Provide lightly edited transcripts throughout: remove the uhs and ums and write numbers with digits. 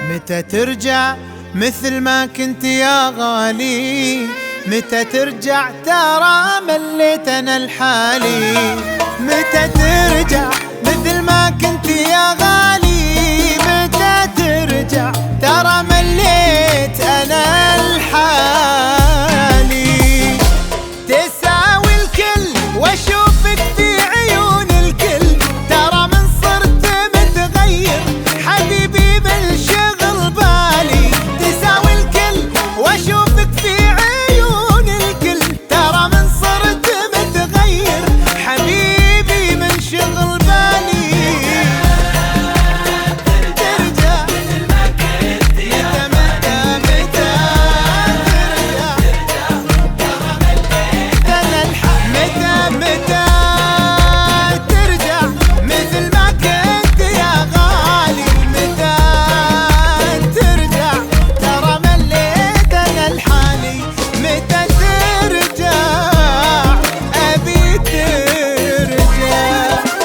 متى ترجع مثل ما كنت يا غالي؟ متى ترجع ترى مليت انا لحالي؟ متى ترجع مثل ما كنت يا غالي؟ متى ترجع ترى مليت انا لحالي؟ تساوي الكل واشوفك في عيون الكل، ترى من صرت متغير حبيبي بالشغل بالي. تساوي الكل واشوفك في عيون الكل، ترى من صرت متغير حبيبي من شغل بالي. ترجع مثل ما كنت يا متى ترجع مثل ما كنت يا غالي؟ متى ترجع ترى مليت انا لحالي؟ متى ترجع ابي ترجع؟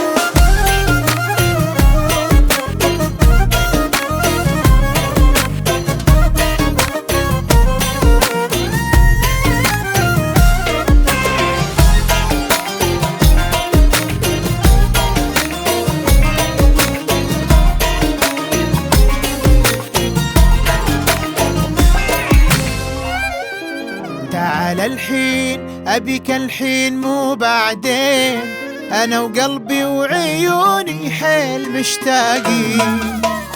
تعال الحين أبيك الحين مو بعدين، أنا وقلبي وعيوني حيل مشتاقين.